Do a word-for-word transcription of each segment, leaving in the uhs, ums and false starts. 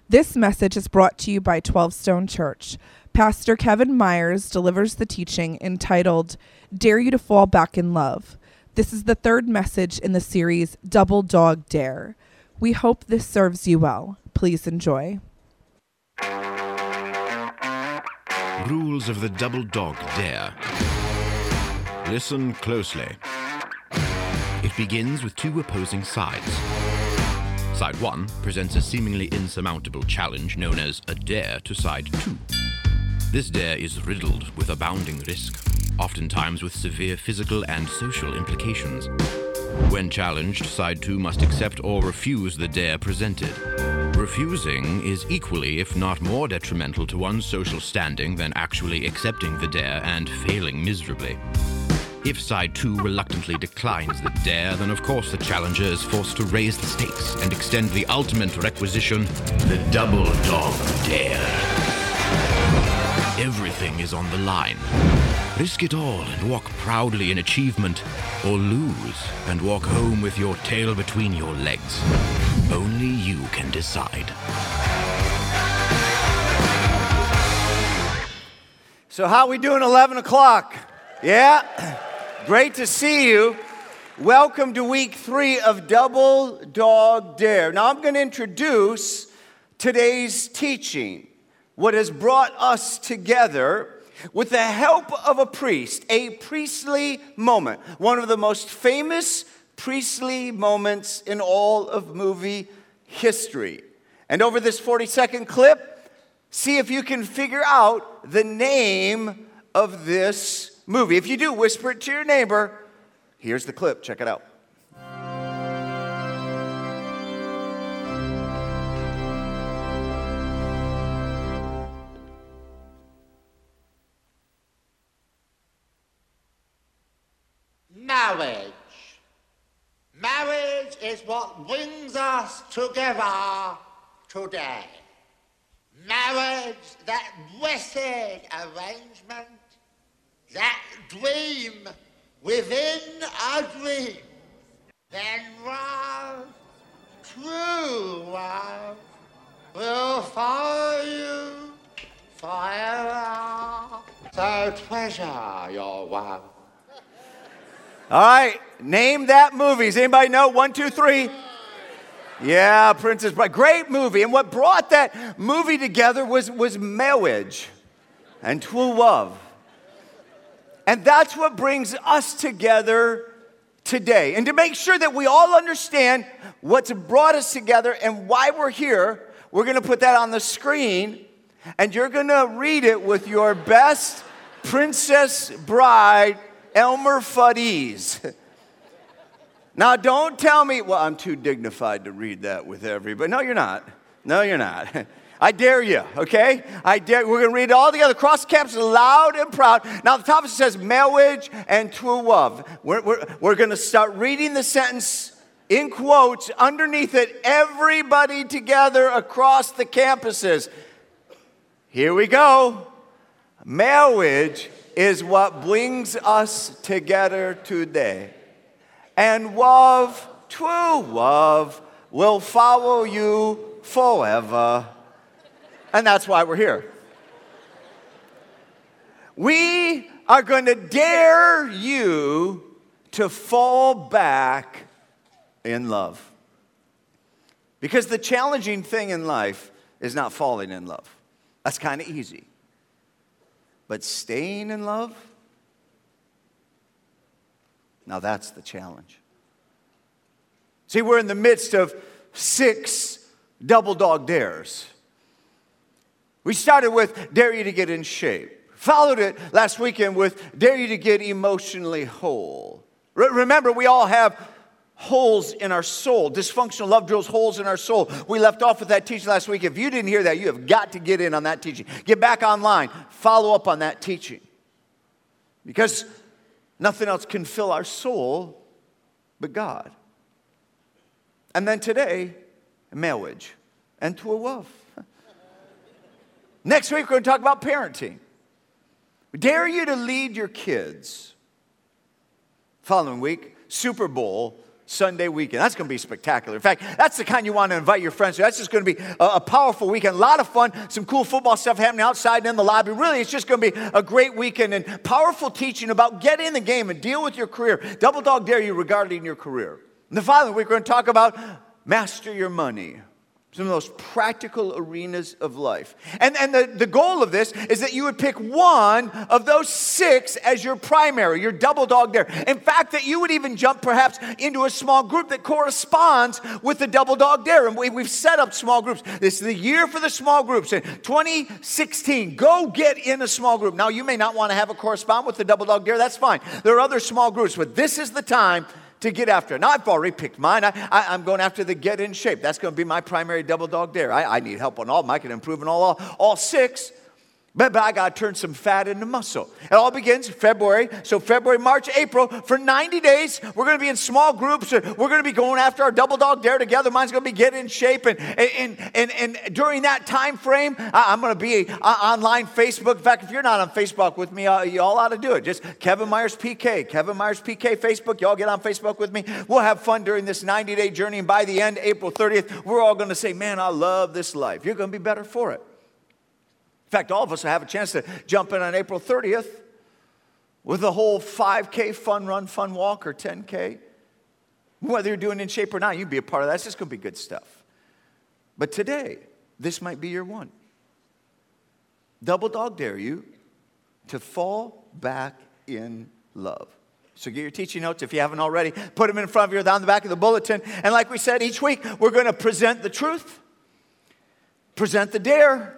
This message is brought to you by twelve Stone Church. Pastor Kevin Myers delivers the teaching entitled, Dare You to Fall Back in Love. This is the third message in the series, Double Dog Dare. We hope this serves you well. Please enjoy. Rules of the Double Dog Dare. Listen closely. It begins with two opposing sides. Side one presents a seemingly insurmountable challenge known as a dare to side two. This dare is riddled with abounding risk, oftentimes with severe physical and social implications. When challenged, side two must accept or refuse the dare presented. Refusing is equally, if not more, detrimental to one's social standing than actually accepting the dare and failing miserably. If side two reluctantly declines the dare, then of course the challenger is forced to raise the stakes and extend the ultimate requisition, the Double Dog Dare. Everything is on the line. Risk it all and walk proudly in achievement, or lose and walk home with your tail between your legs. Only you can decide. So how we doing eleven o'clock? Yeah? Great to see you. Welcome to week three of Double Dog Dare. Now I'm going to introduce today's teaching, what has brought us together with the help of a priest, a priestly moment, one of the most famous priestly moments in all of movie history. And over this forty-second clip, see if you can figure out the name of this movie. If you do, whisper it to your neighbor. Here's the clip. Check it out. Marriage. Marriage is what brings us together today. Marriage, that blessed arrangement, that dream within a dream. Then love, true love, will follow you forever. So treasure your love. All right, name that movie. Does anybody know? One, two, three. Yeah, Princess Bride. Great movie. And what brought that movie together was, was marriage and true love. And that's what brings us together today. And to make sure that we all understand what's brought us together and why we're here, we're going to put that on the screen. And you're going to read it with your best Princess Bride, Elmer Fudd. Now, don't tell me, well, I'm too dignified to read that with everybody. No, you're not. No, you're not. I dare you, okay? I dare. We're going to read it all together, cross caps, loud and proud. Now, the top it says marriage and true love. We're, we're, we're going to start reading the sentence in quotes. Underneath it, everybody together across the campuses. Here we go. Marriage is what brings us together today. And love, true love, will follow you forever. And that's why we're here. We are going to dare you to fall back in love. Because the challenging thing in life is not falling in love. That's kind of easy. But staying in love, now that's the challenge. See, we're in the midst of six double dog dares. We started with dare you to get in shape. Followed it last weekend with dare you to get emotionally whole. Re- remember, we all have holes in our soul. Dysfunctional love drills holes in our soul. We left off with that teaching last week. If you didn't hear that, you have got to get in on that teaching. Get back online. Follow up on that teaching. Because nothing else can fill our soul but God. And then today, marriage and true love. Next week, we're going to talk about parenting. We dare you to lead your kids. Following week, Super Bowl Sunday weekend. That's going to be spectacular. In fact, that's the kind you want to invite your friends to. That's just going to be a, a powerful weekend. A lot of fun. Some cool football stuff happening outside and in the lobby. Really, it's just going to be a great weekend and powerful teaching about get in the game and deal with your career. Double Dog Dare you regarding your career. And the following week, we're going to talk about master your money. Some of those practical arenas of life. And, and the, the goal of this is that you would pick one of those six as your primary, your double dog dare. In fact, that you would even jump perhaps into a small group that corresponds with the double dog dare. And we, we've set up small groups. This is the year for the small groups. In twenty sixteen, go get in a small group. Now, you may not want to have a correspond with the double dog dare. That's fine. There are other small groups, but this is the time to get after it. Now, I've already picked mine. I, I, I'm going after the get in shape. That's going to be my primary double dog dare. I, I need help on all of them. I can improve on all, all, all six. But, but I got to turn some fat into muscle. It all begins February. So February, March, April. For ninety days, we're going to be in small groups. We're going to be going after our double dog dare together. Mine's going to be get in shape. And, and, and, and during that time frame, I'm going to be online Facebook. In fact, if you're not on Facebook with me, you all ought to do it. Just Kevin Myers P K. Kevin Myers P K Facebook. You all get on Facebook with me. We'll have fun during this ninety-day journey. And by the end, April thirtieth, we're all going to say, man, I love this life. You're going to be better for it. In fact, all of us will have a chance to jump in on April thirtieth with a whole five K fun run, fun walk, or ten K. Whether you're doing in shape or not, you'd be a part of that. It's just going to be good stuff. But today, this might be your one. Double dog dare you to fall back in love. So get your teaching notes if you haven't already. Put them in front of you or down the back of the bulletin. And like we said, each week, we're going to present the truth, present the dare,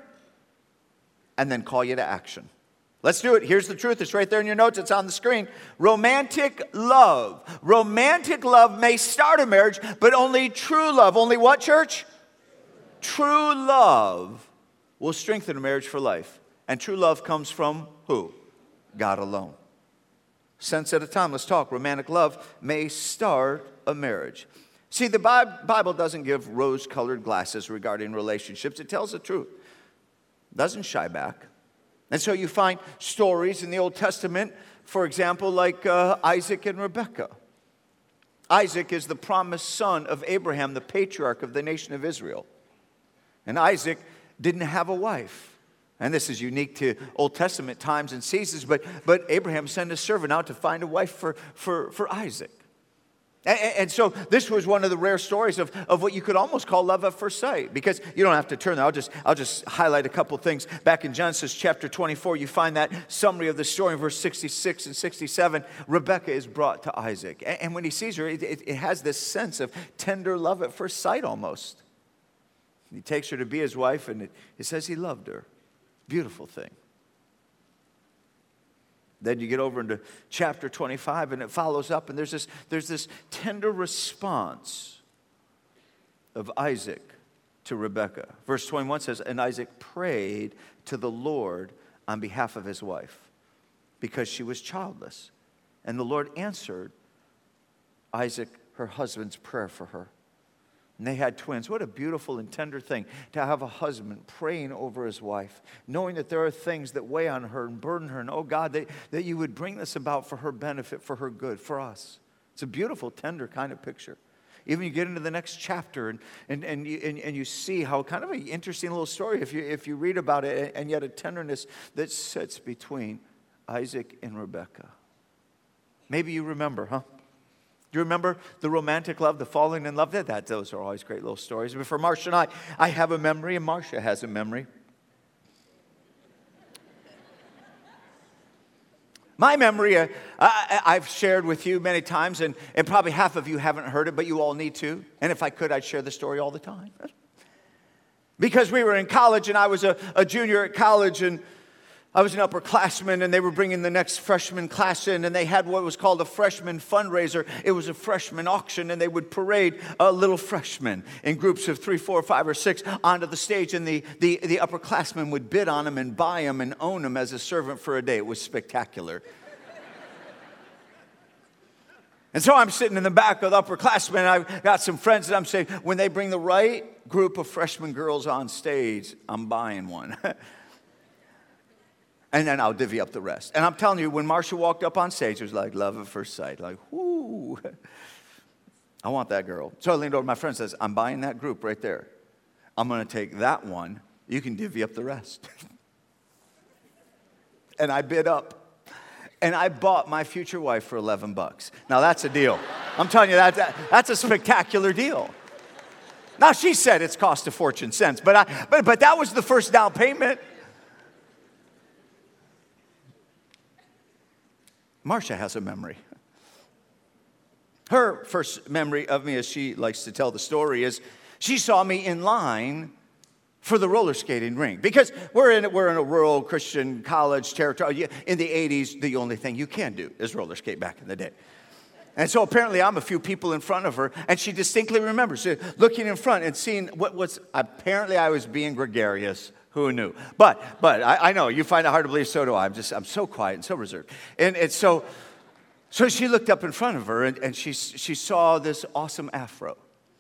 and then call you to action. Let's do it. Here's the truth. It's right there in your notes. It's on the screen. Romantic love. Romantic love may start a marriage, but only true love. Only what, church? True love will strengthen a marriage for life. And true love comes from who? God alone. Sense at a time. Let's talk. Romantic love may start a marriage. See, the Bible doesn't give rose-colored glasses regarding relationships. It tells the truth. Doesn't shy back. And so you find stories in the Old Testament, for example, like uh, Isaac and Rebekah. Isaac is the promised son of Abraham, the patriarch of the nation of Israel. And Isaac didn't have a wife. And this is unique to Old Testament times and seasons, but, but Abraham sent a servant out to find a wife for, for, for Isaac. And, and so this was one of the rare stories of, of what you could almost call love at first sight. Because you don't have to turn there. I'll just, I'll just highlight a couple things. Back in Genesis chapter twenty-four, you find that summary of the story in verse sixty-six and sixty-seven. Rebekah is brought to Isaac. And, and when he sees her, it, it, it has this sense of tender love at first sight almost. He takes her to be his wife, and it, it says he loved her. Beautiful thing. Then you get over into chapter twenty-five, and it follows up, and there's this, there's this tender response of Isaac to Rebekah. Verse twenty-one says, and Isaac prayed to the Lord on behalf of his wife because she was childless. And the Lord answered Isaac, her husband's prayer for her. And they had twins. What a beautiful and tender thing to have a husband praying over his wife, knowing that there are things that weigh on her and burden her. And, oh, God, that, that you would bring this about for her benefit, for her good, for us. It's a beautiful, tender kind of picture. Even you get into the next chapter and, and, and, you, and, and you see how kind of an interesting little story if you, if you read about it, and yet a tenderness that sits between Isaac and Rebekah. Maybe you remember, huh? Do you remember the romantic love, the falling in love? That, those are always great little stories. But for Marcia and I, I have a memory, and Marcia has a memory. My memory, uh, I, I've shared with you many times, and, and probably half of you haven't heard it, but you all need to. And if I could, I'd share the story all the time. Because we were in college, and I was a, a junior at college, and I was an upperclassman, and they were bringing the next freshman class in, and they had what was called a freshman fundraiser. It was a freshman auction, and they would parade uh, little freshmen in groups of three, four, five, or six onto the stage, and the, the, the upperclassmen would bid on them and buy them and own them as a servant for a day. It was spectacular. And so I'm sitting in the back of the upperclassmen, and I've got some friends that I'm saying, when they bring the right group of freshman girls on stage, I'm buying one. And then I'll divvy up the rest. And I'm telling you, when Marcia walked up on stage, it was like love at first sight. Like, whoo. I want that girl. So I leaned over to my friend and says, I'm buying that group right there. I'm going to take that one. You can divvy up the rest. And I bid up. And I bought my future wife for eleven bucks. Now, that's a deal. I'm telling you, that, that that's a spectacular deal. Now, she said it's cost a fortune cents, but, I, but, but that was the first down payment. Marcia has a memory. Her first memory of me, as she likes to tell the story, is she saw me in line for the roller skating rink. Because we're in, we're in a rural Christian college territory. In the eighties, the only thing you can do is roller skate back in the day. And so apparently I'm a few people in front of her, and she distinctly remembers looking in front and seeing what was, apparently I was being gregarious. Who knew? But but I, I know, you find it hard to believe, so do I. I'm just, I'm so quiet and so reserved. And, and so, so she looked up in front of her, and, and she, she saw this awesome afro.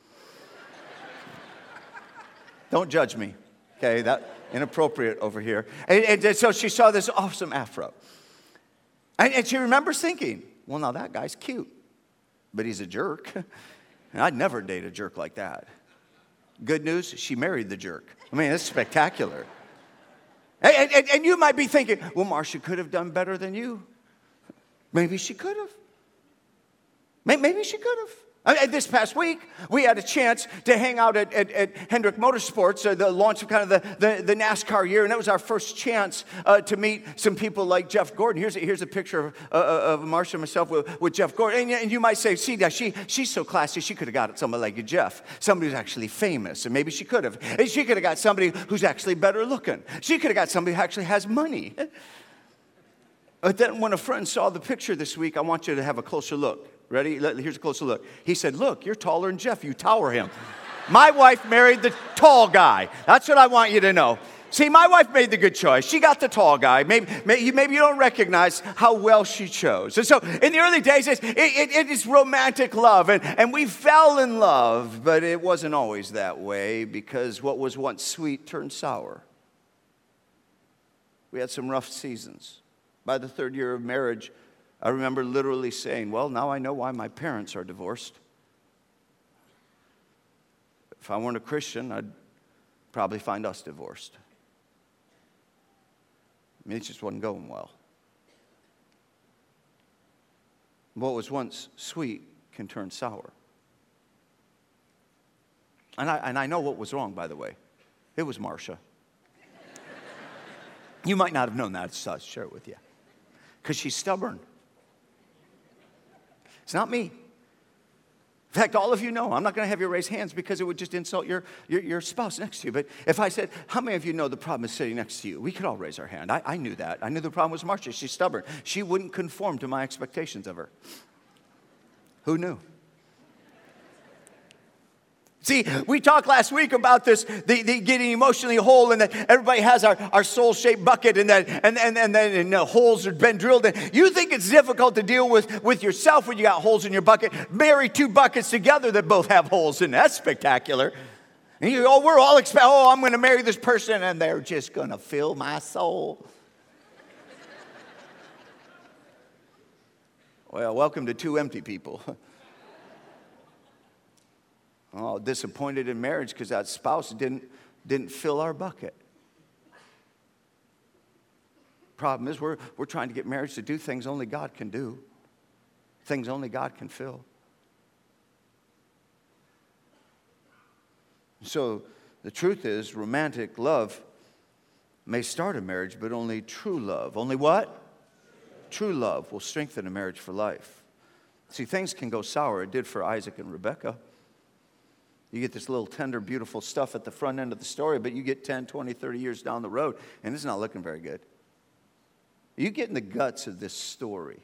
Don't judge me, okay? That inappropriate over here. And, and so she saw this awesome afro. And, and she remembers thinking, well, now that guy's cute, but he's a jerk. And I'd never date a jerk like that. Good news, she married the jerk. I mean, it's spectacular. And, and, and you might be thinking, well, Marcia could have done better than you. Maybe she could have. Maybe she could have. I mean, this past week, we had a chance to hang out at, at, at Hendrick Motorsports, uh, the launch of kind of the, the, the NASCAR year, and that was our first chance uh, to meet some people like Jeff Gordon. Here's a, here's a picture of, uh, of Marcia and myself with, with Jeff Gordon. And, and you might say, see, she, she's so classy, she could have got somebody like Jeff, somebody who's actually famous, and maybe she could have. And she could have got somebody who's actually better looking. She could have got somebody who actually has money. But then when a friend saw the picture this week, I want you to have a closer look. Ready? Here's a closer look. He said, look, you're taller than Jeff. You tower him. My wife married the tall guy. That's what I want you to know. See, my wife made the good choice. She got the tall guy. Maybe, maybe, maybe you don't recognize how well she chose. And so in the early days, it, it, it is romantic love. And, and we fell in love, but it wasn't always that way because what was once sweet turned sour. We had some rough seasons. By the third year of marriage, I remember literally saying, well, now I know why my parents are divorced. If I weren't a Christian, I'd probably find us divorced. I mean, it just wasn't going well. What was once sweet can turn sour. And I, and I know what was wrong, by the way. It was Marcia. You might not have known that, so I'll share it with you. Because she's stubborn. It's not me. In fact, all of you know, I'm not going to have you raise hands because it would just insult your, your, your spouse next to you. But if I said, how many of you know the problem is sitting next to you? We could all raise our hand. I, I knew that. I knew the problem was Marcia. She's stubborn. She wouldn't conform to my expectations of her. Who knew? See, we talked last week about this, the, the getting emotionally whole, and that everybody has our, our soul-shaped bucket, and that and and and then and the holes have been drilled. And you think it's difficult to deal with, with yourself when you got holes in your bucket. Marry two buckets together that both have holes in. That's spectacular. And you, oh, we're all expect. Oh, I'm going to marry this person, and they're just going to fill my soul. Well, welcome to two empty people. Oh, disappointed in marriage because that spouse didn't, didn't fill our bucket. Problem is, we're, we're trying to get marriage to do things only God can do, things only God can fill. So the truth is, romantic love may start a marriage, but only true love. Only what? True love will strengthen a marriage for life. See, things can go sour. It did for Isaac and Rebekah. You get this little tender, beautiful stuff at the front end of the story, but you get ten, twenty, thirty years down the road, and it's not looking very good. You get in the guts of this story.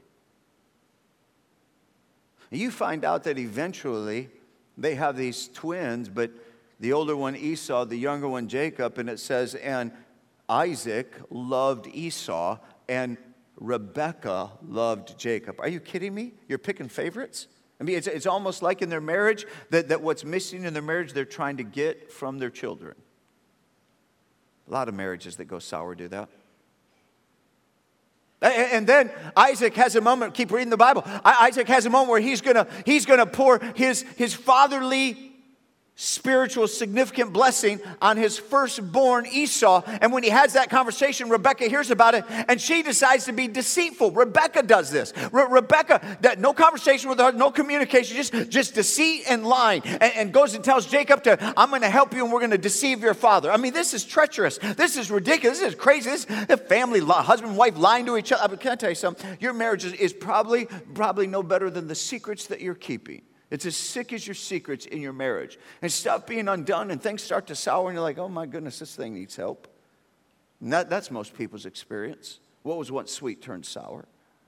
You find out that eventually they have these twins, but the older one Esau, the younger one Jacob, and it says, and Isaac loved Esau, and Rebekah loved Jacob. Are you kidding me? You're picking favorites? I mean, it's, it's almost like in their marriage that, that what's missing in their marriage they're trying to get from their children. A lot of marriages that go sour do that. And then Isaac has a moment, keep reading the Bible. Isaac has a moment where he's gonna, he's gonna pour his, his fatherly, spiritual, significant blessing on his firstborn Esau. And when he has that conversation, Rebecca hears about it, and she decides to be deceitful. Rebecca does this. Re- Rebecca, that, no conversation with her, no communication, just, just deceit and lying, and, and goes and tells Jacob to, I'm going to help you, and we're going to deceive your father. I mean, this is treacherous. This is ridiculous. This is crazy. This is a family, husband and wife lying to each other. But can I tell you something? Your marriage is, is probably, probably no better than the secrets that you're keeping. It's as sick as your secrets in your marriage. And stuff being undone and things start to sour and you're like, oh my goodness, this thing needs help. And that, that's most people's experience. What was once sweet turned sour.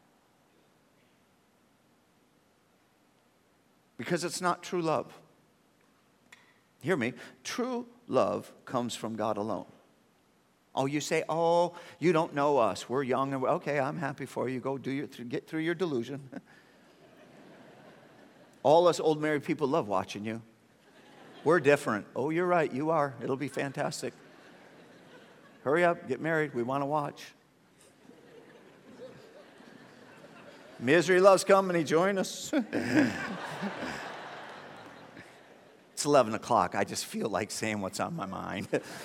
Because it's not true love. Hear me. True love comes from God alone. Oh, you say, oh, you don't know us. We're young. And we're, okay, I'm happy for you. Go do your, get through your delusion. All us old married people love watching you. We're different. Oh, you're right. You are. It'll be fantastic. Hurry up. Get married. We want to watch. Misery loves company. Join us. It's eleven o'clock. I just feel like saying what's on my mind.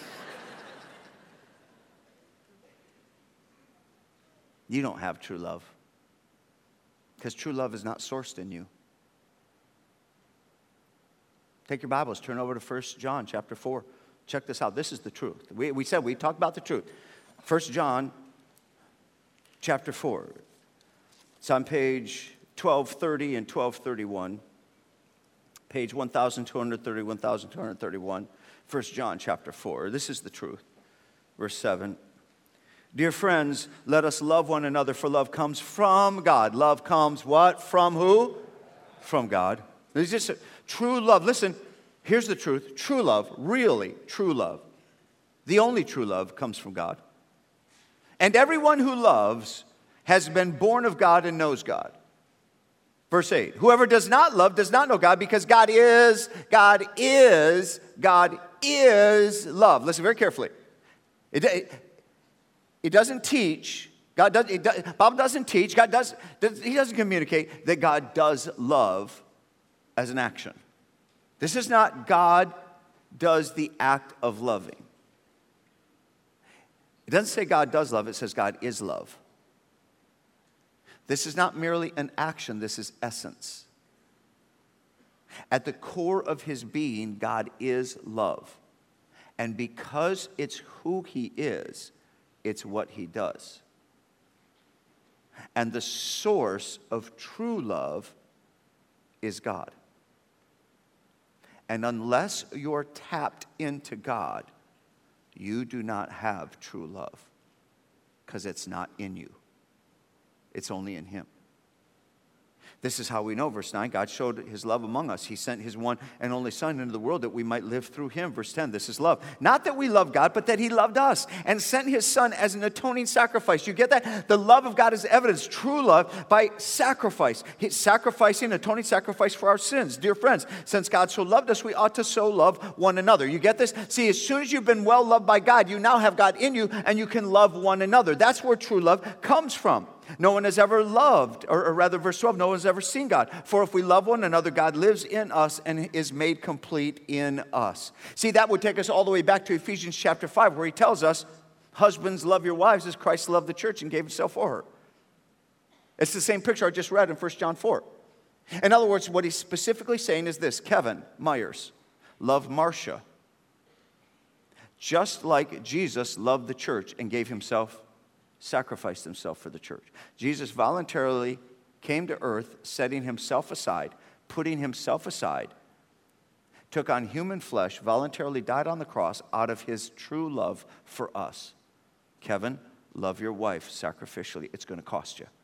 You don't have true love. Because true love is not sourced in you. Take your Bibles, turn over to First John chapter four. Check this out. This is the truth. We, we said we talked about the truth. First John chapter four. It's on page twelve thirty and twelve thirty-one. Page one thousand two hundred thirty, one thousand two hundred thirty-one. First John chapter four. This is the truth. Verse seven. Dear friends, let us love one another, for love comes from God. Love comes what? From who? From God. It's just a, true love. Listen, here's the truth. True love, really true love, the only true love comes from God. And everyone who loves has been born of God and knows God. Verse eight, whoever does not love does not know God, because God is, God is, God is love. Listen very carefully. It, it, it doesn't teach, God does, it does, Bible doesn't teach, God does, does, he doesn't communicate that God does love as an action. This is not God does the act of loving. It doesn't say God does love, it says God is love. This is not merely an action, this is essence. At the core of his being, God is love. And because it's who he is, it's what he does. And the source of true love is God. And unless you're tapped into God, you do not have true love, because it's not in you. It's only in him. This is how we know, verse nine, God showed his love among us. He sent his one and only Son into the world that we might live through him. Verse ten, this is love. Not that we love God, but that he loved us and sent his Son as an atoning sacrifice. You get that? The love of God is evidenced, true love, by sacrifice. He's sacrificing, atoning sacrifice for our sins. Dear friends, since God so loved us, we ought to so love one another. You get this? See, as soon as you've been well loved by God, you now have God in you, and you can love one another. That's where true love comes from. No one has ever loved, or, or rather, verse twelve, no one has ever seen God. For if we love one another, God lives in us and is made complete in us. See, that would take us all the way back to Ephesians chapter five, where he tells us, husbands, love your wives as Christ loved the church and gave himself for her. It's the same picture I just read in First John four. In other words, what he's specifically saying is this: Kevin Myers loved Marcia just like Jesus loved the church and gave himself, sacrificed himself for the church. Jesus voluntarily came to earth, setting himself aside, putting himself aside, took on human flesh, voluntarily died on the cross out of his true love for us. Kevin, love your wife sacrificially. It's going to cost you.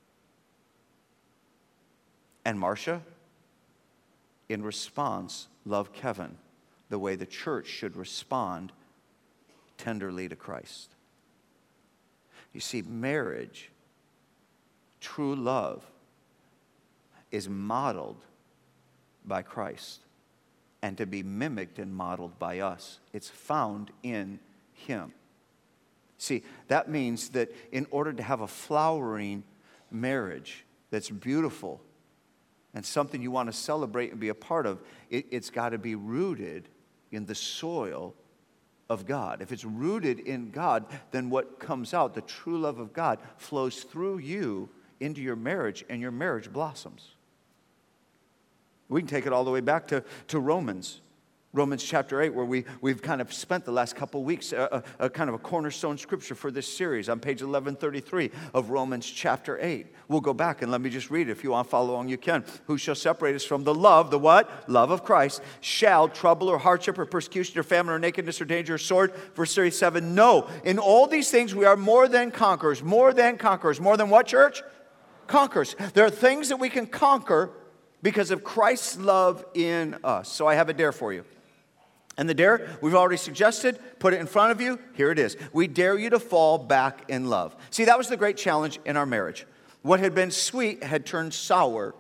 And Marcia, in response, love Kevin the way the church should respond tenderly to Christ. You see, marriage, true love, is modeled by Christ and to be mimicked and modeled by us. It's found in him. See, that means that in order to have a flowering marriage that's beautiful and something you want to celebrate and be a part of, it, it's got to be rooted in the soil of God. If it's rooted in God, then what comes out, the true love of God, flows through you into your marriage, and your marriage blossoms. We can take it all the way back to, to Romans. Romans chapter eight, where we, we've kind of spent the last couple weeks, a, a, a kind of a cornerstone scripture for this series on page eleven thirty-three of Romans chapter eight. We'll go back and let me just read it. If you want to follow along, you can. Who shall separate us from the love, the what? Love of Christ. Shall trouble or hardship or persecution or famine or nakedness or danger or sword? Verse thirty-seven, no. In all these things we are more than conquerors. More than conquerors. More than what, church? Conquerors. There are things that we can conquer because of Christ's love in us. So I have a dare for you. And the dare, we've already suggested, put it in front of you. Here it is. We dare you to fall back in love. See, that was the great challenge in our marriage. What had been sweet had turned sour.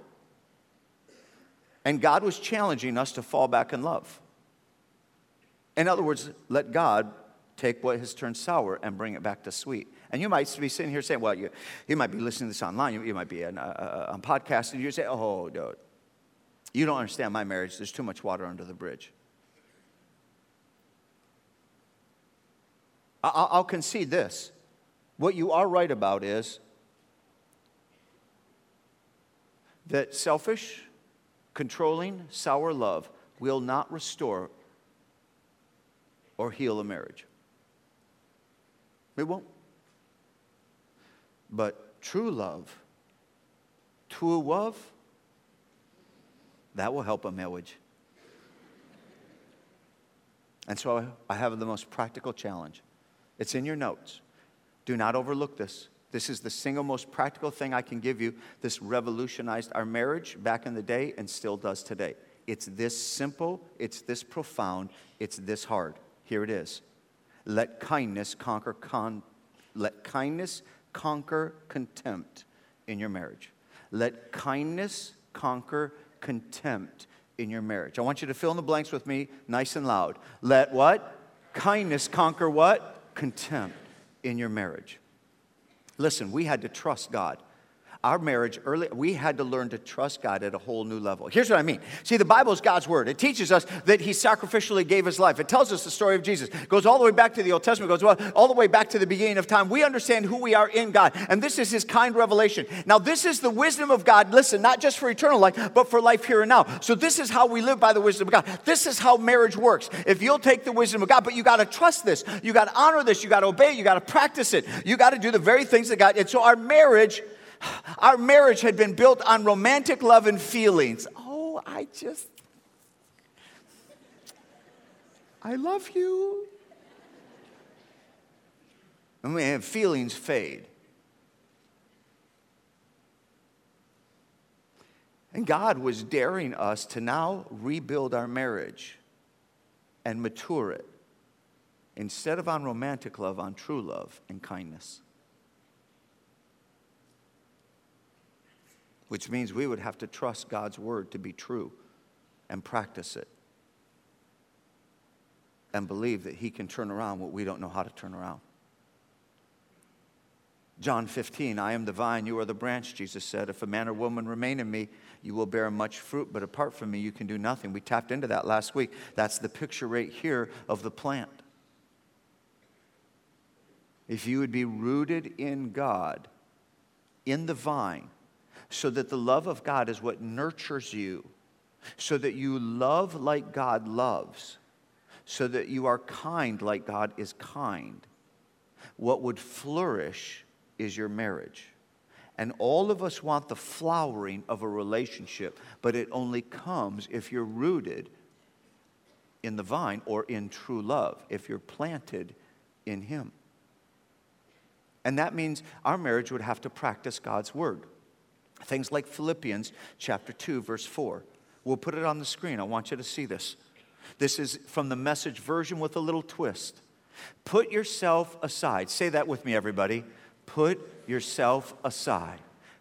And God was challenging us to fall back in love. In other words, let God take what has turned sour and bring it back to sweet. And you might be sitting here saying, well, you, you might be listening to this online. You, you might be on, uh, on podcast, and you say, oh, dude, you don't understand my marriage. There's too much water under the bridge. I'll concede this. What you are right about is that selfish, controlling, sour love will not restore or heal a marriage. It won't. But true love, true love, that will help a marriage. And so I have the most practical challenge. It's in your notes. Do not overlook this. This is the single most practical thing I can give you. This revolutionized our marriage back in the day and still does today. It's this simple, it's this profound, it's this hard. Here it is. Let kindness conquer con let kindness conquer contempt in your marriage. Let kindness conquer contempt in your marriage. I want you to fill in the blanks with me nice and loud. Let what? Kindness conquer what? Contempt in your marriage. Listen, we had to trust God. Our marriage, early, we had to learn to trust God at a whole new level. Here's what I mean. See, the Bible is God's word. It teaches us that he sacrificially gave his life. It tells us the story of Jesus. It goes all the way back to the Old Testament. It goes all the way back to the beginning of time. We understand who we are in God. And this is his kind revelation. Now, this is the wisdom of God. Listen, not just for eternal life, but for life here and now. So this is how we live by the wisdom of God. This is how marriage works. If you'll take the wisdom of God, but you got to trust this. You got to honor this. You got to obey it. You got to practice it. You got to do the very things that God. And so our marriage... Our marriage had been built on romantic love and feelings. Oh, I just, I love you. I mean, feelings fade. And God was daring us to now rebuild our marriage and mature it. Instead of on romantic love, on true love and kindness. Which means we would have to trust God's word to be true and practice it. And believe that he can turn around what we don't know how to turn around. John fifteen, I am the vine, you are the branch, Jesus said. If a man or woman remain in me, you will bear much fruit, but apart from me, you can do nothing. We tapped into that last week. That's the picture right here of the plant. If you would be rooted in God, in the vine, so that the love of God is what nurtures you, so that you love like God loves, so that you are kind like God is kind, what would flourish is your marriage. And all of us want the flowering of a relationship, but it only comes if you're rooted in the vine or in true love, if you're planted in him. And that means our marriage would have to practice God's word. Things like Philippians chapter two, verse four. We'll put it on the screen. I want you to see this. This is from the Message version with a little twist. Put yourself aside. Say that with me, everybody. Put yourself aside.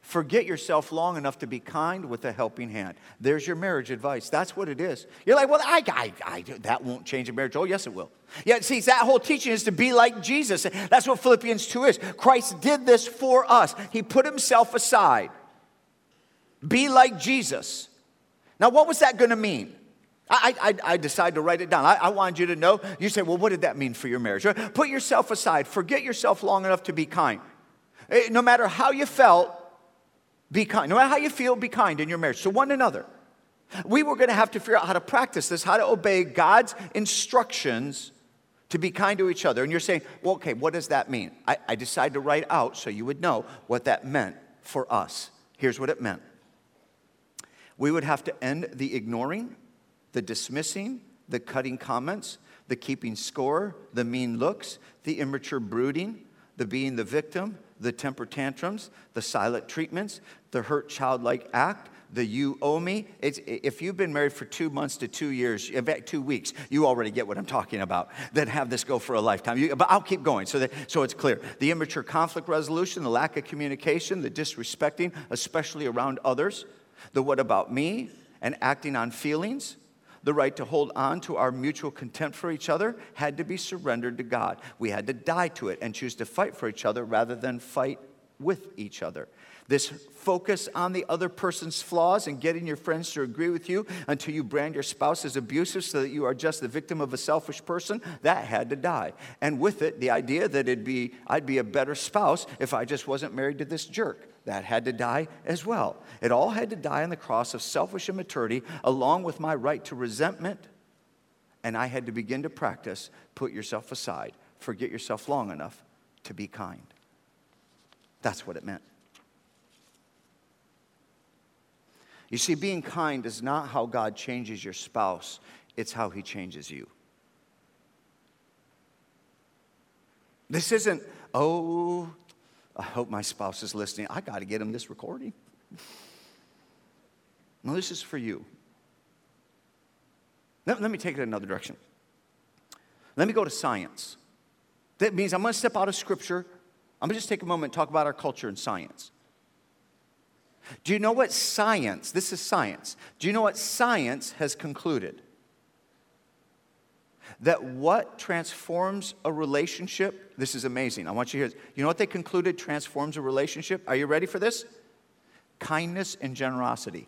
Forget yourself long enough to be kind with a helping hand. There's your marriage advice. That's what it is. You're like, well, I, I, I, that won't change a marriage. Oh, yes, it will. Yeah, see, that whole teaching is to be like Jesus. That's what Philippians two is. Christ did this for us. He put himself aside. Be like Jesus. Now, what was that going to mean? I, I, I decided to write it down. I, I wanted you to know. You say, well, what did that mean for your marriage? Put yourself aside. Forget yourself long enough to be kind. No matter how you felt, be kind. No matter how you feel, be kind in your marriage to one another. We were going to have to figure out how to practice this, how to obey God's instructions to be kind to each other. And you're saying, well, okay, what does that mean? I, I decided to write out so you would know what that meant for us. Here's what it meant. We would have to end the ignoring, the dismissing, the cutting comments, the keeping score, the mean looks, the immature brooding, the being the victim, the temper tantrums, the silent treatments, the hurt childlike act, the you owe me. It's, if you've been married for two months to two years, in fact, two weeks, you already get what I'm talking about. Then have this go for a lifetime. You, but I'll keep going so that so it's clear. The immature conflict resolution, the lack of communication, the disrespecting, especially around others, the what about me, and acting on feelings. The right to hold on to our mutual contempt for each other had to be surrendered to God. We had to die to it and choose to fight for each other rather than fight with each other. This focus on the other person's flaws and getting your friends to agree with you until you brand your spouse as abusive so that you are just the victim of a selfish person, that had to die. And with it, the idea that it'd be I'd be a better spouse if I just wasn't married to this jerk. That had to die as well. It all had to die on the cross of selfish immaturity along with my right to resentment. And I had to begin to practice, put yourself aside, forget yourself long enough to be kind. That's what it meant. You see, being kind is not how God changes your spouse. It's how he changes you. This isn't, oh, I hope my spouse is listening. I got to get him this recording. No, this is for you. Let, let me take it another direction. Let me go to science. That means I'm going to step out of Scripture. I'm going to just take a moment and talk about our culture and science. Do you know what science, this is science, do you know what science has concluded? That what transforms a relationship, this is amazing. I want you to hear this. You know what they concluded transforms a relationship? Are you ready for this? Kindness and generosity.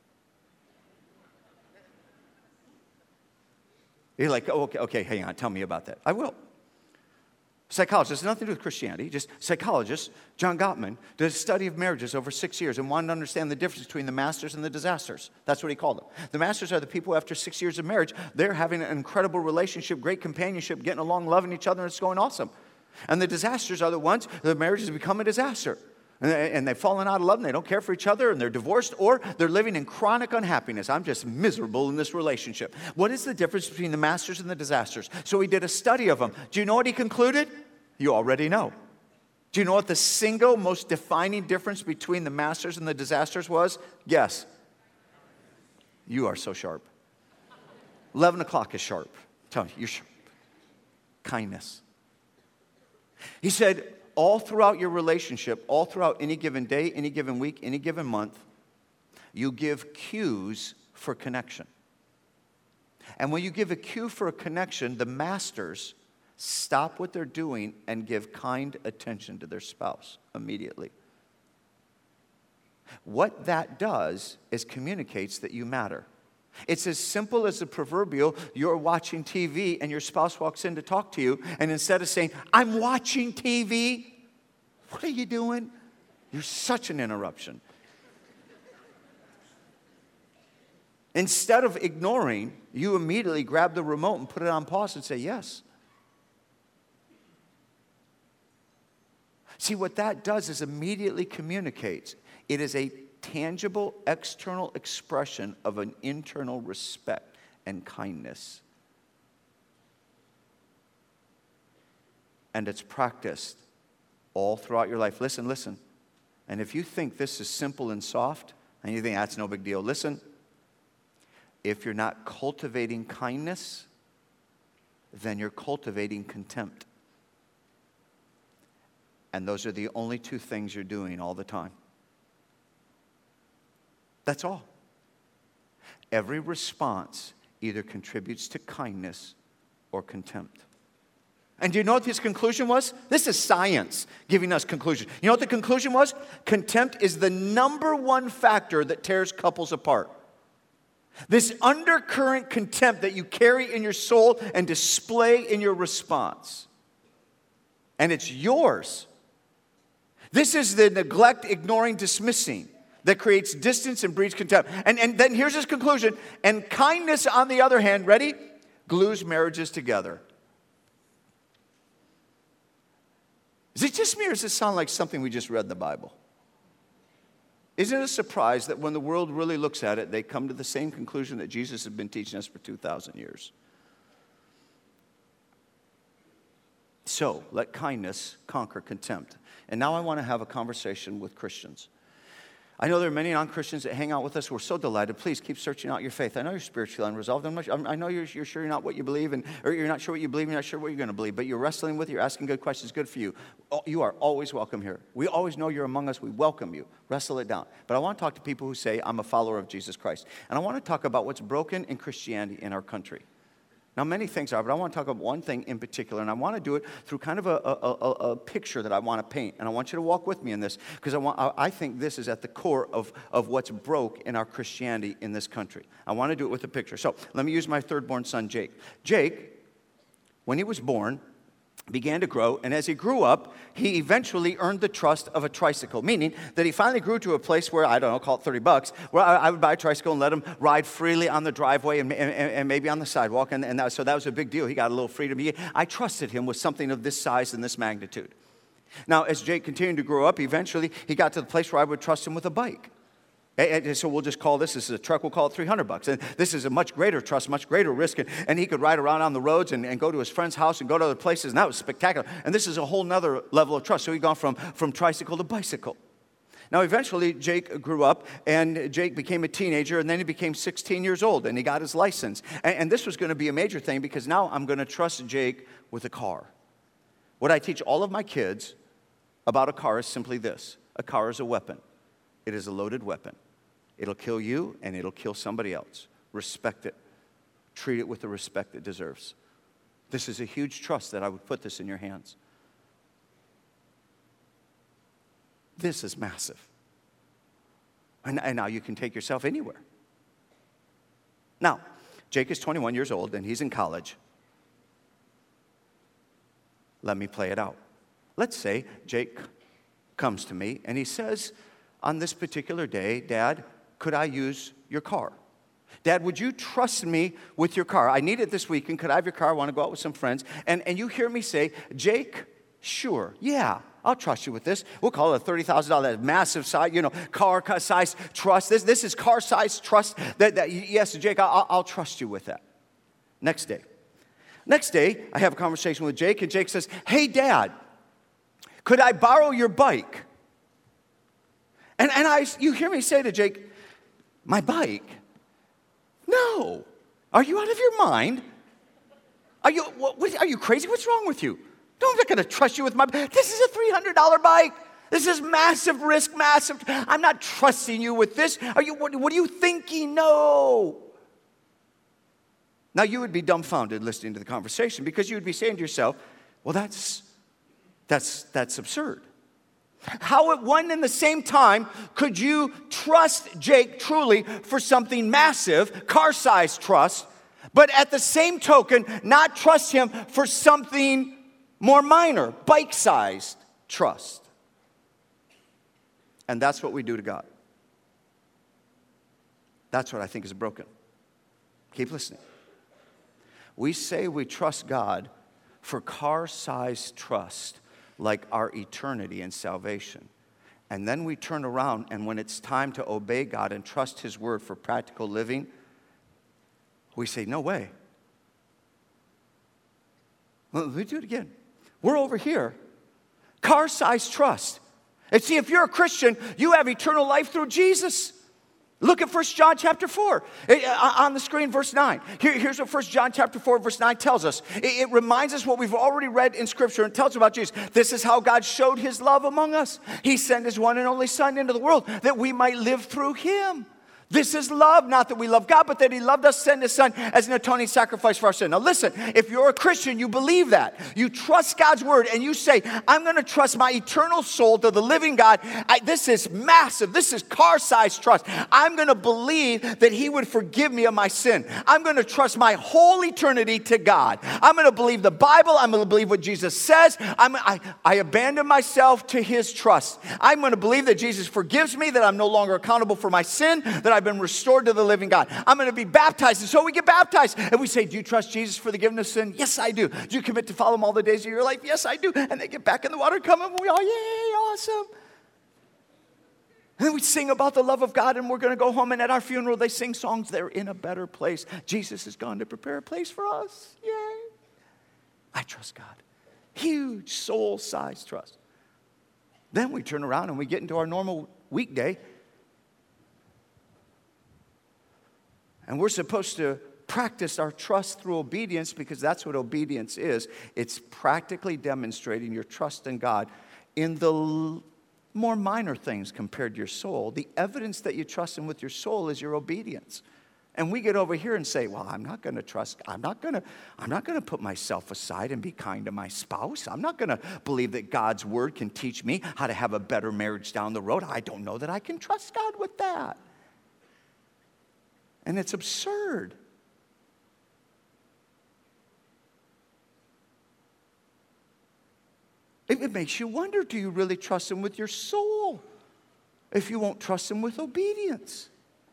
You're like, oh, okay, okay, hang on, tell me about that. I will. Psychologist, nothing to do with Christianity, just psychologist, John Gottman, did a study of marriages over six years and wanted to understand the difference between the masters and the disasters. That's what he called them. The masters are the people who, after six years of marriage, they're having an incredible relationship, great companionship, getting along, loving each other, and it's going awesome. And the disasters are the ones, the marriage has become a disaster. And, they, and they've fallen out of love, and they don't care for each other, and they're divorced, or they're living in chronic unhappiness. I'm just miserable in this relationship. What is the difference between the masters and the disasters? So he did a study of them. Do you know what he concluded? You already know. Do you know what the single most defining difference between the masters and the disasters was? Guess. You are so sharp. eleven o'clock is sharp. I'm telling you, you're sharp. Kindness. He said, all throughout your relationship, all throughout any given day, any given week, any given month, you give cues for connection. And when you give a cue for a connection, the masters stop what they're doing and give kind attention to their spouse immediately. What that does is communicates that you matter. It's as simple as the proverbial, you're watching T V and your spouse walks in to talk to you, and instead of saying, I'm watching T V, what are you doing? You're such an interruption. Instead of ignoring, you immediately grab the remote and put it on pause and say, yes. See, what that does is immediately communicates. It is a tangible external expression of an internal respect and kindness. And it's practiced all throughout your life. Listen, listen. And if you think this is simple and soft, and you think that's no big deal, listen. If you're not cultivating kindness, then you're cultivating contempt. And those are the only two things you're doing all the time. That's all. Every response either contributes to kindness or contempt. And do you know what his conclusion was? This is science giving us conclusions. You know what the conclusion was? Contempt is the number one factor that tears couples apart. This undercurrent contempt that you carry in your soul and display in your response. And it's yours. This is the neglect, ignoring, dismissing that creates distance and breeds contempt. And, and then here's his conclusion. And kindness, on the other hand, ready? Glues marriages together. Is it just me, or does this sound like something we just read in the Bible? Isn't it a surprise that when the world really looks at it, they come to the same conclusion that Jesus has been teaching us for two thousand years? So, let kindness conquer contempt. And now I want to have a conversation with Christians. I know there are many non-Christians that hang out with us. We're so delighted. Please keep searching out your faith. I know you're spiritually unresolved. I'm not, I know you're, you're sure you're not what you believe, and or you're not sure what you believe, you're not sure what you're going to believe, but you're wrestling with it, you're asking good questions. Good for you. You are always welcome here. We always know you're among us. We welcome you. Wrestle it down. But I want to talk to people who say, I'm a follower of Jesus Christ. And I want to talk about what's broken in Christianity in our country. Now, many things are, but I want to talk about one thing in particular, and I want to do it through kind of a, a, a, a picture that I want to paint. And I want you to walk with me in this, because I, want, I think this is at the core of, of what's broke in our Christianity in this country. I want to do it with a picture. So let me use my third-born son, Jake. Jake, when he was born, began to grow, and as he grew up, he eventually earned the trust of a tricycle, meaning that he finally grew to a place where, I don't know, call it thirty bucks, where I, I would buy a tricycle and let him ride freely on the driveway and, and, and maybe on the sidewalk, and, and that, so that was a big deal. He got a little freedom. He, I trusted him with something of this size and this magnitude. Now, as Jake continued to grow up, eventually he got to the place where I would trust him with a bike. And so we'll just call this, this is a truck, we'll call it three hundred bucks. And this is a much greater trust, much greater risk. And, and he could ride around on the roads and, and go to his friend's house and go to other places. And that was spectacular. And this is a whole nother level of trust. So he'd gone from, from tricycle to bicycle. Now, eventually, Jake grew up, and Jake became a teenager, and then he became sixteen years old, and he got his license. And, and this was going to be a major thing, because now I'm going to trust Jake with a car. What I teach all of my kids about a car is simply this. A car is a weapon. It is a loaded weapon. It'll kill you, and it'll kill somebody else. Respect it. Treat it with the respect it deserves. This is a huge trust that I would put this in your hands. This is massive. And, and now you can take yourself anywhere. Now, Jake is twenty-one years old, and he's in college. Let me play it out. Let's say Jake comes to me, and he says, on this particular day, Dad, could I use your car? Dad, would you trust me with your car? I need it this weekend. Could I have your car? I want to go out with some friends. And, and you hear me say, Jake, sure, yeah, I'll trust you with this. We'll call it a thirty thousand dollars massive size, you know, car size trust. This, this is car size trust. That, that, yes, Jake, I'll, I'll trust you with that. Next day. Next day, I have a conversation with Jake, and Jake says, hey, Dad, could I borrow your bike? And, and I, you hear me say to Jake, my bike? No. Are you out of your mind? Are you, what, what, are you crazy? What's wrong with you? No, I'm not going to trust you with my bike. This is a three hundred dollars bike. This is massive risk, massive. I'm not trusting you with this. Are you, what, what are you thinking? No. Now, you would be dumbfounded listening to the conversation, because you would be saying to yourself, well, that's, that's, that's absurd. How at one and the same time could you trust Jake truly for something massive, car-sized trust, but at the same token not trust him for something more minor, bike-sized trust? And that's what we do to God. That's what I think is broken. Keep listening. We say we trust God for car-sized trust, like our eternity and salvation. And then we turn around, and when it's time to obey God and trust His word for practical living, we say, no way. Well, let me do it again. We're over here. Car-sized trust. And see, if you're a Christian, you have eternal life through Jesus. Look at First John chapter four. On the screen, verse nine. Here, here's what First John chapter four, verse nine tells us. It, it reminds us what we've already read in Scripture, and tells us about Jesus. This is how God showed His love among us. He sent His one and only Son into the world that we might live through Him. This is love, not that we love God, but that he loved us, sent his son as an atoning sacrifice for our sin. Now listen, if you're a Christian, you believe that. You trust God's word and you say, I'm going to trust my eternal soul to the living God. I, this is massive. This is car-sized trust. I'm going to believe that he would forgive me of my sin. I'm going to trust my whole eternity to God. I'm going to believe the Bible. I'm going to believe what Jesus says. I'm, I, I abandon myself to his trust. I'm going to believe that Jesus forgives me, that I'm no longer accountable for my sin, that I've been restored to the living God. I'm going to be baptized. And so we get baptized. And we say, do you trust Jesus for the forgiveness of sin? Yes, I do. Do you commit to follow him all the days of your life? Yes, I do. And they get back in the water, come and we all, yay, awesome. And then we sing about the love of God and we're going to go home. And at our funeral, they sing songs. They're in a better place. Jesus has gone to prepare a place for us. Yay. I trust God. Huge soul-sized trust. Then we turn around and we get into our normal weekday. And we're supposed to practice our trust through obedience because that's what obedience is. It's practically demonstrating your trust in God in the l- more minor things compared to your soul. The evidence that you trust him with your soul is your obedience. And we get over here and say, well, I'm not going to trust, I'm not going to, I'm not going to put myself aside and be kind to my spouse. I'm not going to believe that God's word can teach me how to have a better marriage down the road. I don't know that I can trust God with that. And it's absurd. It, it makes you wonder, do you really trust him with your soul if you won't trust him with obedience?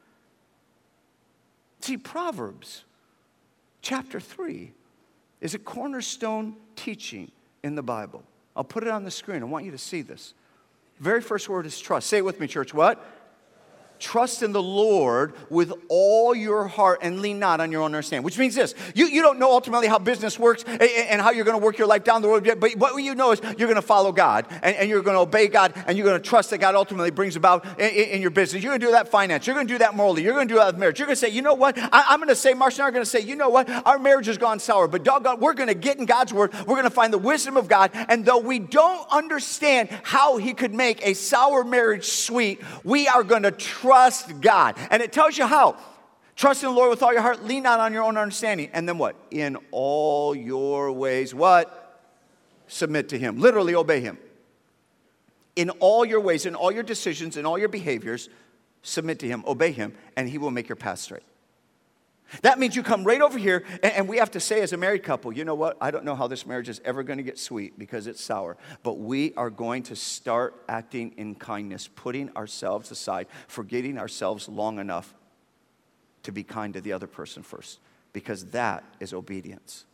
See, Proverbs chapter three is a cornerstone teaching in the Bible. I'll put it on the screen. I want you to see this. Very first word is trust. Say it with me, church. What? Trust in the Lord with all your heart and lean not on your own understanding. Which means this. You, you don't know ultimately how business works and, and how you're going to work your life down the road. But what you know is you're going to follow God. And, and you're going to obey God. And you're going to trust that God ultimately brings about in, in your business. You're going to do that finance. You're going to do that morally. You're going to do that with marriage. You're going to say, you know what? I, I'm going to say, Marcia and I are going to say, you know what? Our marriage has gone sour. But doggone, we're going to get in God's word. We're going to find the wisdom of God. And though we don't understand how he could make a sour marriage sweet, we are going to trust God. And it tells you how. Trust in the Lord with all your heart. Lean not on your own understanding. And then what? In all your ways, what? Submit to him. Literally obey him. In all your ways, in all your decisions, in all your behaviors, submit to him, obey him, and he will make your path straight. That means you come right over here, and, and we have to say as a married couple, you know what? I don't know how this marriage is ever going to get sweet because it's sour. But we are going to start acting in kindness, putting ourselves aside, forgetting ourselves long enough to be kind to the other person first. Because that is obedience.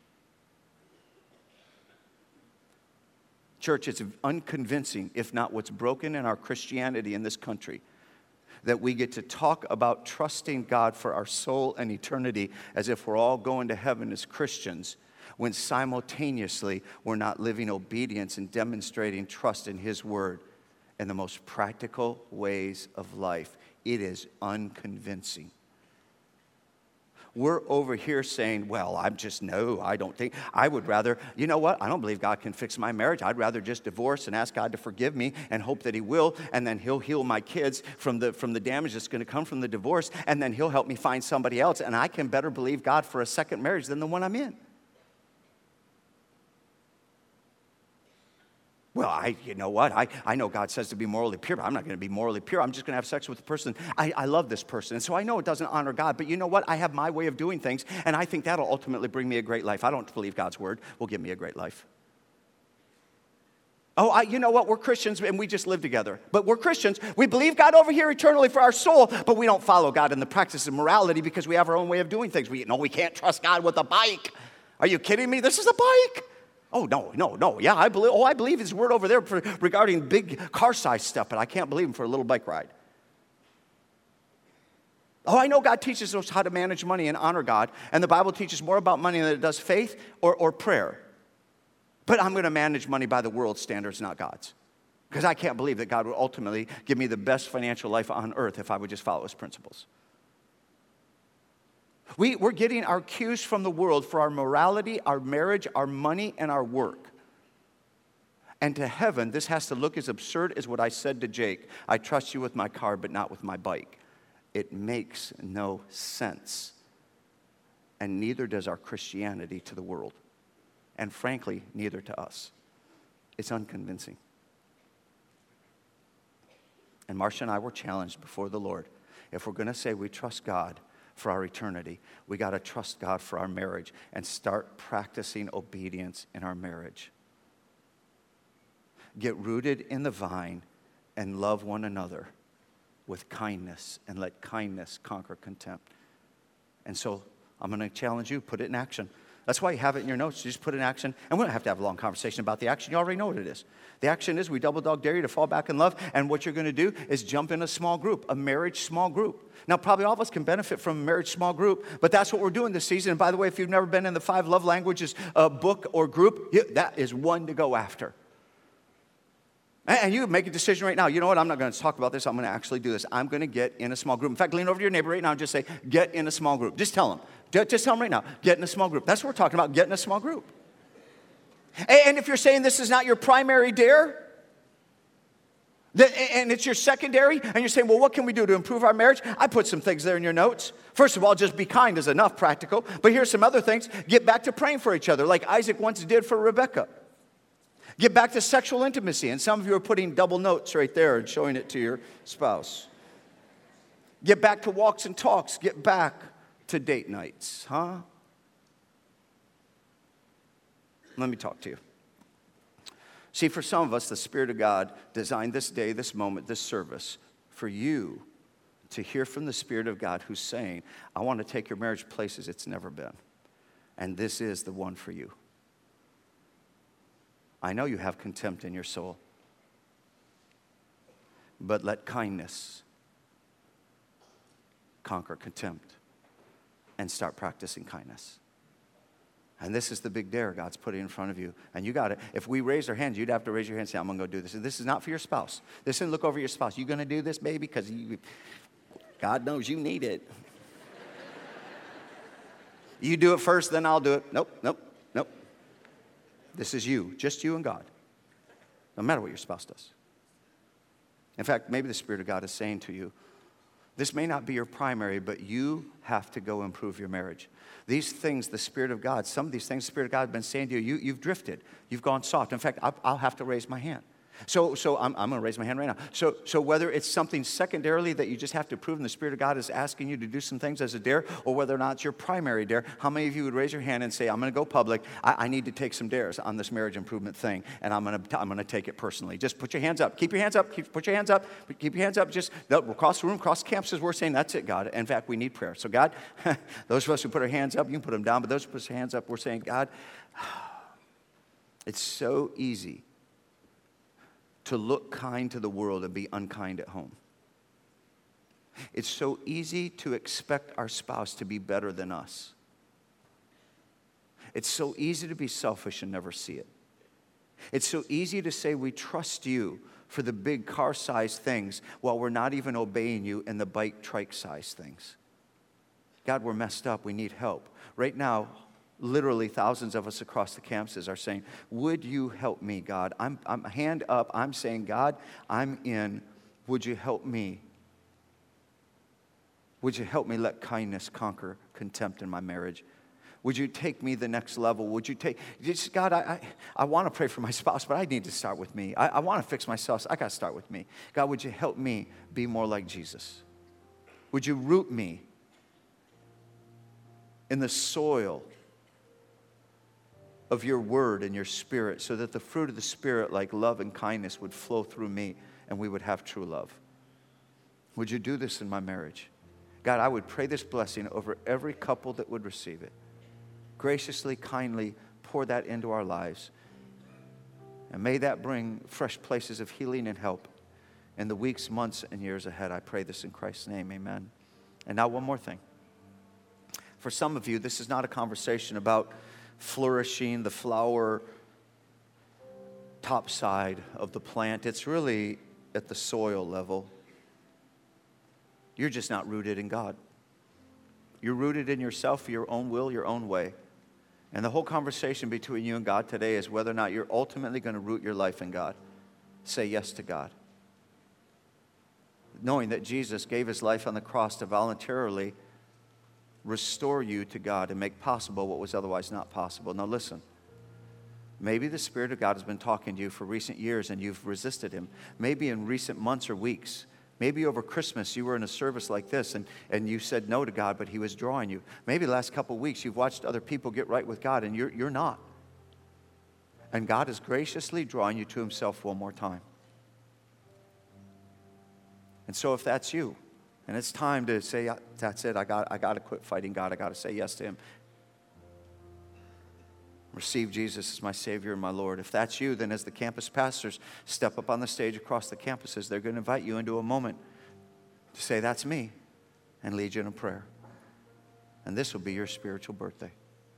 Church, it's unconvincing, if not what's broken in our Christianity in this country, that we get to talk about trusting God for our soul and eternity as if we're all going to heaven as Christians, when simultaneously we're not living obedience and demonstrating trust in his word in the most practical ways of life. It is unconvincing. We're over here saying, well, I'm just, no, I don't think, I would rather, you know what? I don't believe God can fix my marriage. I'd rather just divorce and ask God to forgive me and hope that he will, and then he'll heal my kids from the from the damage that's going to come from the divorce, and then he'll help me find somebody else, and I can better believe God for a second marriage than the one I'm in. Well, I, you know what? I, I know God says to be morally pure, but I'm not going to be morally pure. I'm just going to have sex with the person. I, I love this person. And so I know it doesn't honor God, but you know what? I have my way of doing things, and I think that'll ultimately bring me a great life. I don't believe God's word will give me a great life. Oh, I, you know what? We're Christians, and we just live together. But we're Christians. We believe God over here eternally for our soul, but we don't follow God in the practice of morality because we have our own way of doing things. We know we can't trust God with a bike. Are you kidding me? This is a bike. Oh, no, no, no. Yeah, I believe, oh, I believe his word over there for, regarding big car-sized stuff, but I can't believe him for a little bike ride. Oh, I know God teaches us how to manage money and honor God, and the Bible teaches more about money than it does faith or, or prayer. But I'm going to manage money by the world's standards, not God's. Because I can't believe that God would ultimately give me the best financial life on earth if I would just follow his principles. We, we're getting our cues from the world for our morality, our marriage, our money, and our work. And to heaven, this has to look as absurd as what I said to Jake. I trust you with my car, but not with my bike. It makes no sense. And neither does our Christianity to the world. And frankly, neither to us. It's unconvincing. And Marcia and I were challenged before the Lord. If we're going to say we trust God for our eternity, we got to trust God for our marriage and start practicing obedience in our marriage. Get rooted in the vine and love one another with kindness, and let kindness conquer contempt. And so I'm going to challenge you, put it in action. That's why you have it in your notes. You just put it in action. And we don't have to have a long conversation about the action. You already know what it is. The action is we double dog dare you to fall back in love. And what you're going to do is jump in a small group, a marriage small group. Now, probably all of us can benefit from a marriage small group, but that's what we're doing this season. And by the way, if you've never been in the Five Love Languages uh, book or group, that is one to go after. And you make a decision right now. You know what? I'm not going to talk about this. I'm going to actually do this. I'm going to get in a small group. In fact, lean over to your neighbor right now and just say, get in a small group. Just tell them. Just tell them right now, get in a small group. That's what we're talking about, get in a small group. And if you're saying this is not your primary dare, and it's your secondary, and you're saying, well, what can we do to improve our marriage? I put some things there in your notes. First of all, just be kind is enough, practical. But here's some other things. Get back to praying for each other, like Isaac once did for Rebekah. Get back to sexual intimacy. And some of you are putting double notes right there and showing it to your spouse. Get back to walks and talks. Get back to date nights, huh? Let me talk to you. See, for some of us, the Spirit of God designed this day, this moment, this service for you to hear from the Spirit of God who's saying, I want to take your marriage places it's never been. And this is the one for you. I know you have contempt in your soul, but let kindness conquer contempt and start practicing kindness. And this is the big dare God's putting in front of you. And you got it. If we raise our hands, you'd have to raise your hand and say, I'm going to go do this. And this is not for your spouse. This isn't look over your spouse. You going to do this, baby? Because God knows you need it. You do it first, then I'll do it. Nope, nope, nope. This is you, just you and God. No matter what your spouse does. In fact, maybe the Spirit of God is saying to you, this may not be your primary, but you have to go improve your marriage. These things, the Spirit of God, some of these things the Spirit of God has been saying to you, you you've drifted. You've gone soft. In fact, I'll, I'll have to raise my hand. So, so I'm, I'm going to raise my hand right now. So, so whether it's something secondarily that you just have to prove and the Spirit of God is asking you to do some things as a dare, or whether or not it's your primary dare, how many of you would raise your hand and say, I'm going to go public. I, I need to take some dares on this marriage improvement thing, and I'm going to I'm going to take it personally. Just put your hands up. Keep your hands up. Keep, put your hands up. Keep your hands up. Just no, across the room, across the campuses, we're saying, that's it, God. In fact, we need prayer. So, God, those of us who put our hands up, you can put them down, but those who put their hands up, we're saying, God, it's so easy to look kind to the world and be unkind at home. It's so easy to expect our spouse to be better than us. It's so easy to be selfish and never see it. It's so easy to say we trust you for the big car-sized things while we're not even obeying you in the bike trike-sized things. God, we're messed up. We need help. Right now, literally thousands of us across the campuses are saying, would you help me, God? I'm, I'm hand up. I'm saying, God, I'm in. Would you help me? Would you help me let kindness conquer contempt in my marriage? Would you take me the next level? Would you take, just, God, I, I, I want to pray for my spouse, but I need to start with me. I, I want to fix myself, so I got to start with me. God, would you help me be more like Jesus? Would you root me in the soil of your word and your spirit, so that the fruit of the Spirit, like love and kindness, would flow through me and we would have true love? Would you do this in my marriage? God, I would pray this blessing over every couple that would receive it. Graciously, kindly pour that into our lives. And may that bring fresh places of healing and help in the weeks, months, and years ahead. I pray this in Christ's name, amen. And now one more thing. For some of you, this is not a conversation about flourishing the flower top side of the plant. It's really at the soil level. You're just not rooted in God. You're rooted in yourself, your own will, your own way. And the whole conversation between you and God today is whether or not you're ultimately going to root your life in God. Say yes to God. knowing that Jesus gave his life on the cross to voluntarily restore you to God and make possible what was otherwise not possible. Now listen, maybe the Spirit of God has been talking to you for recent years and you've resisted him. Maybe in recent months or weeks. Maybe over Christmas you were in a service like this and, and you said no to God, but he was drawing you. Maybe the last couple of weeks you've watched other people get right with God and you're, you're not. And God is graciously drawing you to himself one more time. And so if that's you, and it's time to say, that's it, I got, I got to quit fighting God, I got to say yes to him. Receive Jesus as my Savior and my Lord. If that's you, then as the campus pastors step up on the stage across the campuses, they're going to invite you into a moment to say, that's me, and lead you in a prayer. And this will be your spiritual birthday.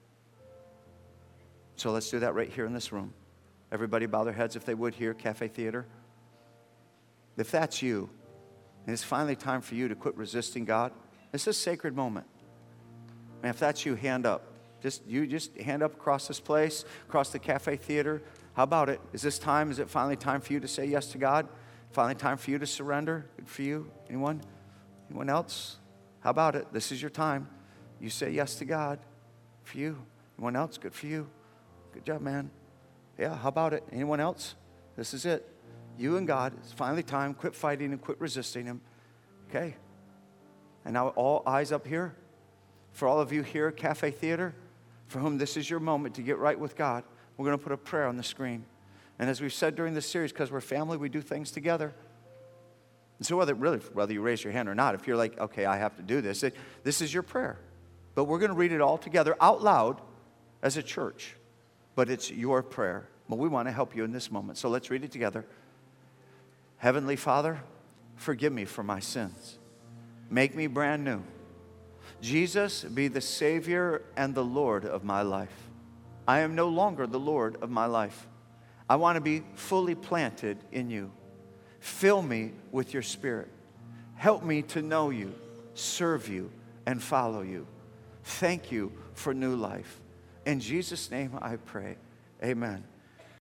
So let's do that right here in this room. Everybody bow their heads if they would here, Cafe Theater. If that's you, and it's finally time for you to quit resisting God, it's a sacred moment. And if that's you, hand up. Just you just hand up across this place, across the Cafe Theater. How about it? Is this time? Is it finally time for you to say yes to God? Finally time for you to surrender? Good for you? Anyone? Anyone else? How about it? This is your time. You say yes to God. For you. Anyone else? Good for you. Good job, man. Yeah, how about it? Anyone else? This is it. You and God. It's finally time. Quit fighting and quit resisting him. Okay. And now all eyes up here. For all of you here at Cafe Theater, for whom this is your moment to get right with God, we're going to put a prayer on the screen. And as we've said during this series, because we're family, we do things together. And so whether really, whether you raise your hand or not, if you're like, okay, I have to do this, it, this is your prayer. But we're going to read it all together out loud as a church. But it's your prayer. But we want to help you in this moment. So let's read it together. Heavenly Father, forgive me for my sins. Make me brand new. Jesus, be the Savior and the Lord of my life. I am no longer the Lord of my life. I want to be fully planted in you. Fill me with your Spirit. Help me to know you, serve you, and follow you. Thank you for new life. In Jesus' name I pray. Amen.